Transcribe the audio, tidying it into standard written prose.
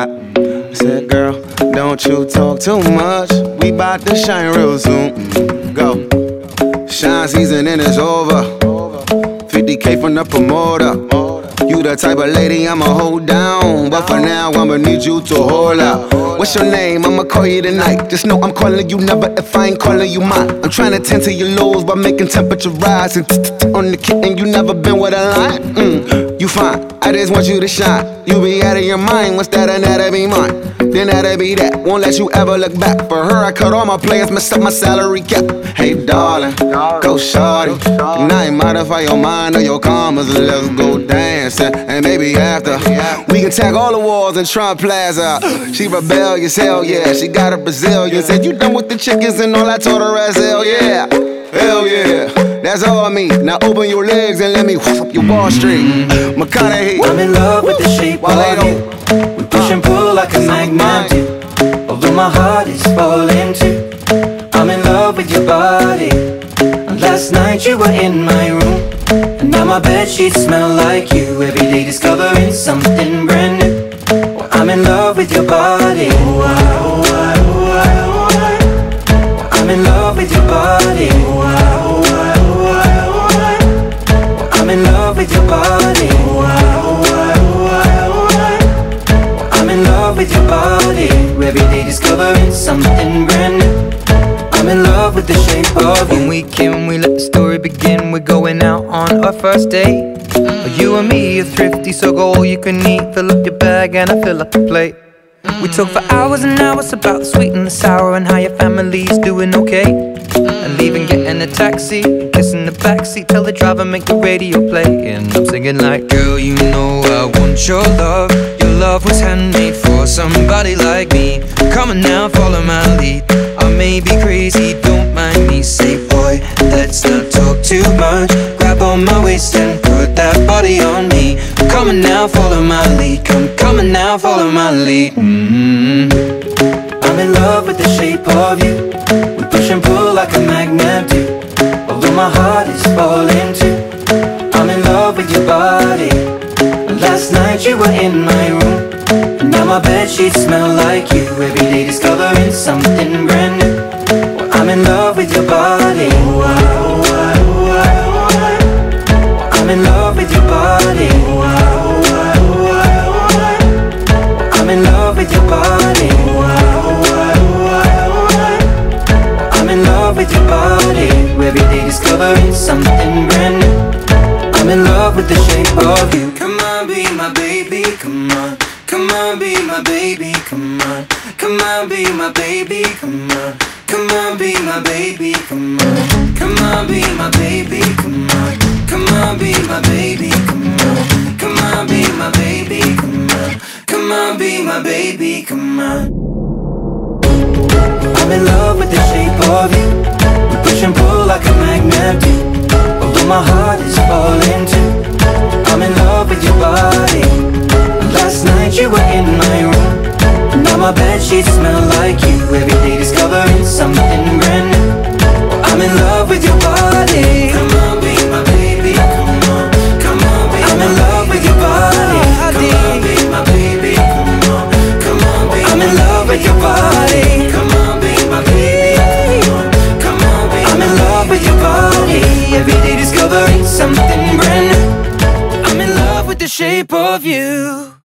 hot. I said, girl, don't you talk too much. We bout to shine real soon. Go. Shine season and it's over. 50K from the promoter. You the type of lady I'ma hold down, but for now I'ma need you to hold out. What's your name? I'ma call you tonight. Just know I'm calling you never if I ain't calling you mine. I'm trying to tend to your lows by making temperature rise. And on the kitten, you never been with a line. You fine, I just want you to shine. You be out of your mind, what's that and that'll be mine. Then that'll be that, won't let you ever look back. For her, I cut all my players, mess up my salary cap. Hey darling, go shorty. And I ain't modify your mind or your commas. Let's go dancing, and maybe after we can tag all the walls in Trump Plaza. She rebellious, hell yeah, she got a Brazilian. Said you done with the chickens and all I told her as hell yeah. Hell yeah, that's all me. Now open your legs and let me whoosh up your Wall Street. McConaughey. I'm in love with the shape of you. We push and pull like a magnet do. Although my heart is falling too. I'm in love with your body. And last night you were in my room. And now my bedsheets smell like you. Every day discovering something brand new. Well, I'm in love with your body. I'm in love with your body. I'm in love with your body. I'm in love with your body. Every day discovering something brand new. I'm in love with the shape of you. When we can, we let the story begin. We're going out on our first date. You and me are thrifty, so go all you can eat. Fill up your bag and I fill up the plate. We talk for hours and hours about the sweet and the sour and how your family's doing okay. And leaving, getting a taxi, kissing the backseat, tell the driver make the radio play. And I'm singing like, girl, you know I want your love. Your love was handmade for somebody like me. Come on now, follow my lead. I may be crazy, don't mind me. Say, boy, let's not talk too much. Grab on my waist and put that body on me. Come on now, follow my lead. Come on now, follow my lead. I'm in love with the shape of you. We push and pull like a magnet do. Although my heart is falling too. I'm in love with your body. Last night you were in my room. And now my bedsheets smell like you. Every day discovering something brand new. Well, I'm in love with your body. I'm in love with your body. I'm in love with your body. I'm in love with your body. Every day discovering something brand new. I'm in love with the shape of you. Come on, be my baby, come on. Come on, be my baby, come on. Come on, be my baby, come on. Come on, be my baby, come on. Come on, be my baby, come on. Come on, be my baby, come on. Come on, be my baby, come on. Come on, be my baby, come on. I'm in love with the shape of you. We push and pull like a magnet do. Although my heart is falling too. I'm in love with your body. Last night you were in my room. Now my bedsheets smell like you. Every day discovering something brand new. I'm in love with your body. Come on, be my baby, come on. Come on, be I'm in love with your body. Come on, be my baby, come on. Come on, be I'm in love with your body. Come on, be my baby, come on. Come on, be I'm in love with your body. Every day discovering something brand new. I'm in love with the shape of you.